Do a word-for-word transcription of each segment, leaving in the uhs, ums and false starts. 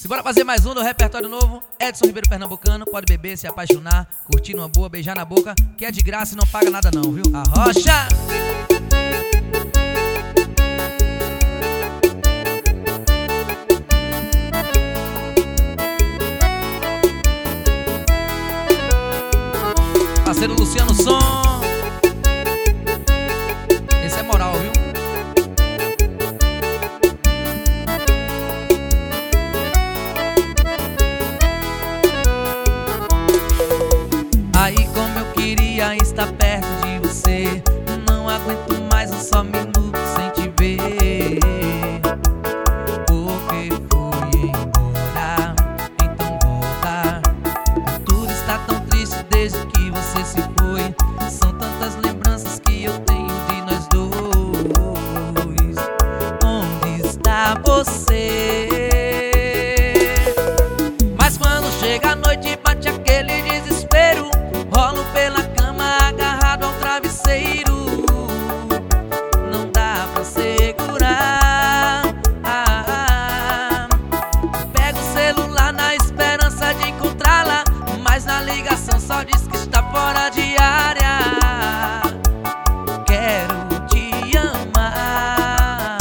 Simbora fazer mais um do repertório novo. Edson Ribeiro Pernambucano. Pode beber, se apaixonar, curtir uma boa, beijar na boca, que é de graça e não paga nada não, viu? Arrocha! Parceiro Luciano Som. Esse é moral, viu? Aí como eu queria estar perto de você, não aguento mais um só minuto sem te ver. Porque fui embora, então volta. Tudo está tão triste desde que você se foi. São tantas lembranças que eu tenho de nós dois. Onde está você? Mas quando chega a noite bate aquele desespero, rolo pela cama agarrado ao travesseiro. Não dá pra segurar. ah, ah. Pego o celular na esperança de encontrá-la, mas na ligação só diz que está fora de área. Quero te amar.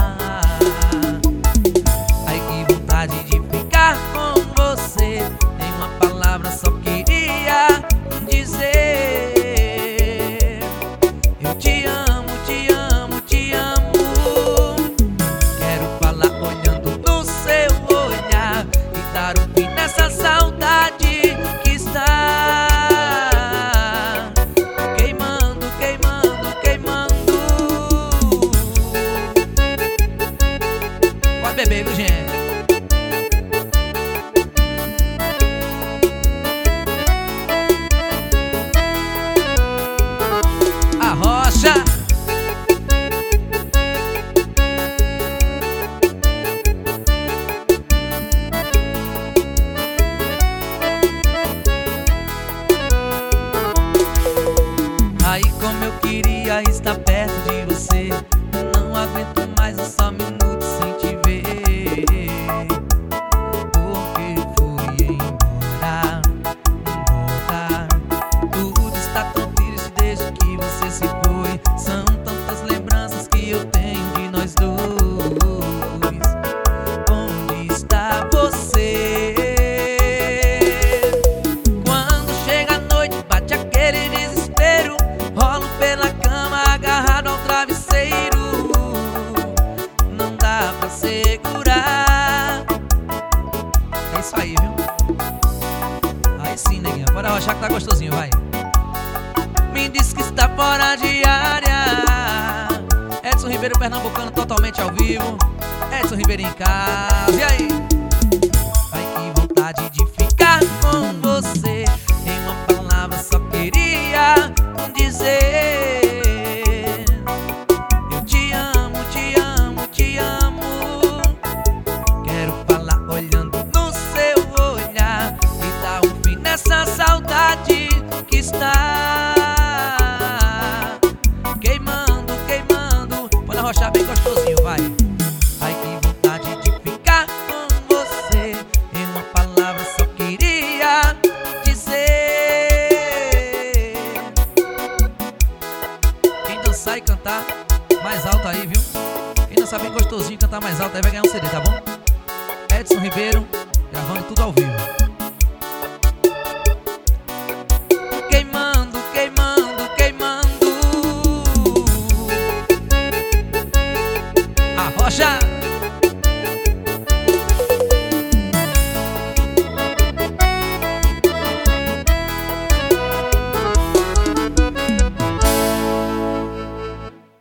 Ai, que vontade de ficar com você. Em uma palavra só queria dizer: eu te amo, te amo, te amo. Quero falar olhando no seu olhar e dar um fim nessa saudade que está queimando, queimando, queimando. Pode beber, viu, gente? Arrocha! Aí como eu queria estar perto de você, não aguento mais um só minuto sem te ver. Porque fui embora, não voltar. Tudo está tão triste desde que você se foi. São tantas lembranças que eu tenho de nós dois. Onde está você? Quando chega a noite bate aquele desespero, rolo pela cama agarrado ao travesseiro. Não dá pra segurar. É isso aí, viu? Aí sim, neguinha, bora arrochar que tá gostosinho, vai. Me diz que está fora de área. Edson Ribeiro Pernambucano totalmente ao vivo. Edson Ribeiro em casa. E aí? Ai, que vontade de ficar com você. Em uma palavra só queria dizer: eu te amo, te amo, te amo. Quero falar olhando no seu olhar e dar um fim nessa saudade que está queimando, queimando. Pode arrochar bem gostosinho, vai. Ai, que vontade de ficar com você. Em uma palavra só queria dizer: quem dançar e cantar mais alto aí, viu? Quem dançar bem gostosinho e cantar mais alto aí vai ganhar um C D, tá bom? Edson Ribeiro, gravando tudo ao vivo. Queimando, queimando, queimando. Arrocha!